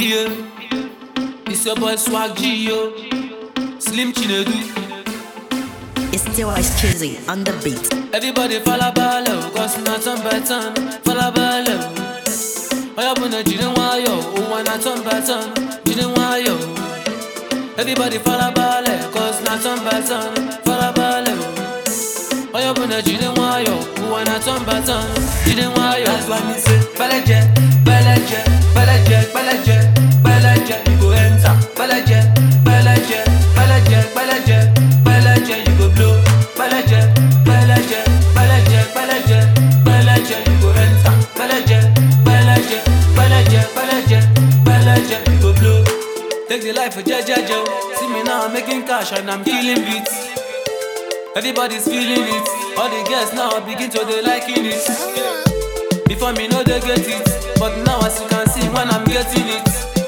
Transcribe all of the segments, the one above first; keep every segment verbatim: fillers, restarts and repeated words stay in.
Yeah, it's your boy Swag G, yo. Slim Chinedu. It's still Ice Chizzy on the beat. Everybody follow Balo, cause not on baton. Follow Balo. I up on a Jidin Wayo, oh, why not on baton? Jidin Wayo. Everybody follow Balo, cause not on baton. Follow Balo. I up on a Jidin Wayo, oh, why not on baton? Jidin Wayo. That's why me say, Balaje, Balaje, Balaje, Balaje, Balaje, you go enter. Balaje, Balaje, Balaje, Balaje, Balaje, you go blow. Balaje, Balaje, Balaje, Balaje, Balaje, you go enter. Balaje, Balaje, Balaje, Balaje, Balaje, you go blow. Take the life of Jajajo. See me now, I'm making cash and I'm killing beats. Everybody's feeling it. All the girls now begin to they liking it. Before me know they get it, but now as you can see when I'm getting it.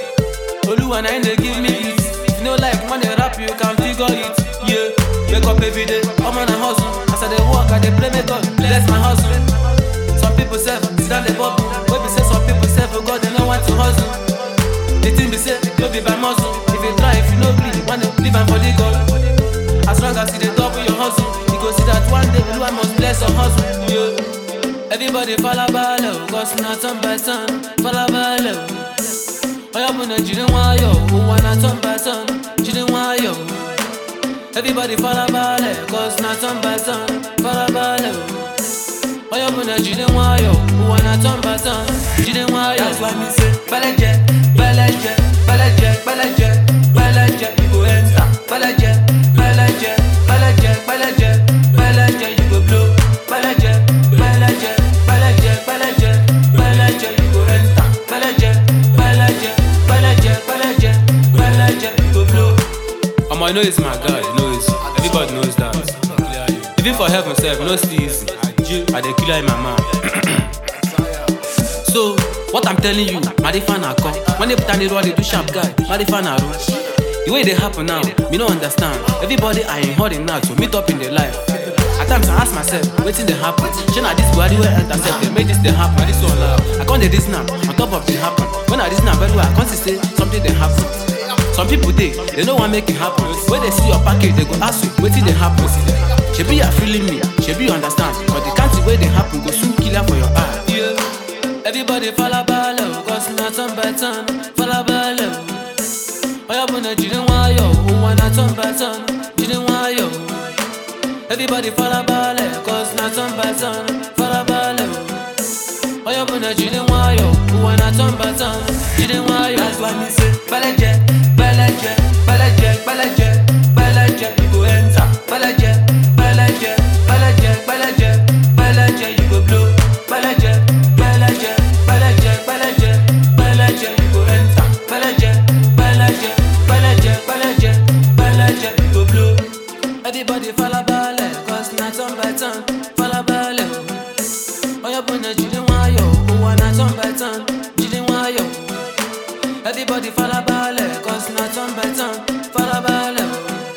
Olu and I they give me it. If you know like money rap you can figure it. Yeah, wake up every day, I'm on a hustle. As I they walk I they play me God, bless my hustle. Some people say sit down the bubble. When we say some people say for God they don't want to hustle. The thing be say don't be by muscle. If you try if you know bleed, wanna live and for the God. As long as you dey double your hustle, you go see that one day Olu must bless your hustle. Yeah. Everybody follow Balo, cause not on baton. Follow Balo. I up on a Jidin Wayo, who wanna turn baton? Jidin Wayo. Everybody follow Balo, cause not on baton. Follow Balo. I up on a Jidin Wayo, who wanna turn baton? Jidin Wayo. That's why me say, Balaje, Balaje, Balaje, Balaje, Balaje, you go enter. Balaje, Balaje, Balaje, Balaje, Balaje, you go blow. Balaje, Balaje, Balaje, Balaje, Balaje, you go enter. Balaje, Balaje, Balaje, Balaje, Balaje, you go blow. Um, I know it's my guy, you know it's everybody knows that. Even for heaven self, no still easy. I dey kill her in my mouth. So, what I'm telling you, Marifana come. When they put on the road, they do sharp guy. Marifana run. The way they happen now, me no understand. Everybody I ain't holding now to meet up in their life. At times I ask myself, waiting they happen. Shana this body where intercept, they made this they happen. This one now, I can't this now, on top of it happen. When I this now, very well, I can't say something they happen. Some people they, they know what make it happen. When they see your package, they go ask you, waiting they happen. Shebi you are feeling me, shebi you understand. But the can't see where they happen, go soon kill her for your eye. Yeah. Everybody follow Balo, cause not on baton. Follow Balo. I up on a Jidin Wayo, who wanna turn baton? Jidin Wayo. Everybody follow Balo, cause not on baton. Follow Balo. I up on a Jidin Wayo, who wanna turn baton? Jidin Wayo. That's why me say, Balaje, Balaje, Balaje, Balaje, Balaje, you go enter. Balaje, Balaje, Balaje, Balaje, Balaje, you go blow. Balaje, Balaje, Balaje, Balaje, Balaje, you go enter. Balaje, Balaje, Balaje, Balaje, Balaje, you go blow. Everybody follow Balo, cause not on baton. Follow Balo. I up on a Jidin Wayo, who wanna turn baton? Jidin Wayo. Everybody follow Balo, cause not on baton. Follow Balo.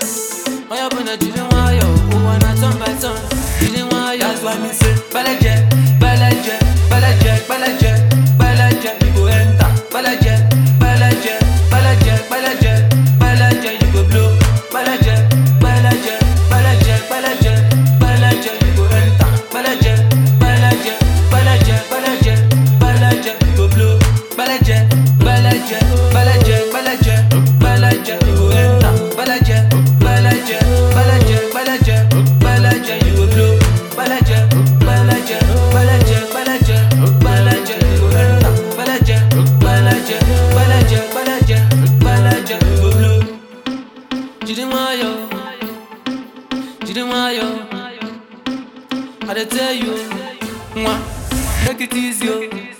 I up on a Jidin Wayo, who wanna turn baton? Jidin Wayo. That's why me say, Balaje, Balaje, Balaje, Balaje, Balaje, you go enter. Balaje, Balaje, Balaje, Balaje, Balaje, you go blow. Balaje, Balaje, Balaje, Balaje, Balaje, you go enter. Balaje, Balaje, Balaje, Balaje, Balaje, you go blow. Balaje, Balaje, Balaje, Balaje, Balaje, you go enter. Balaje, Balaje, Balaje, Balaje, Balaje, you go blow. Balaje, Balaje, Balaje, Balaje, Balaje, you go enter. Balaje, Balaje, Balaje, Balaje, Balaje, you go blow. Jidin Wayo, Jidin Wayo, I dey tell you, mwah, take it easy, yo.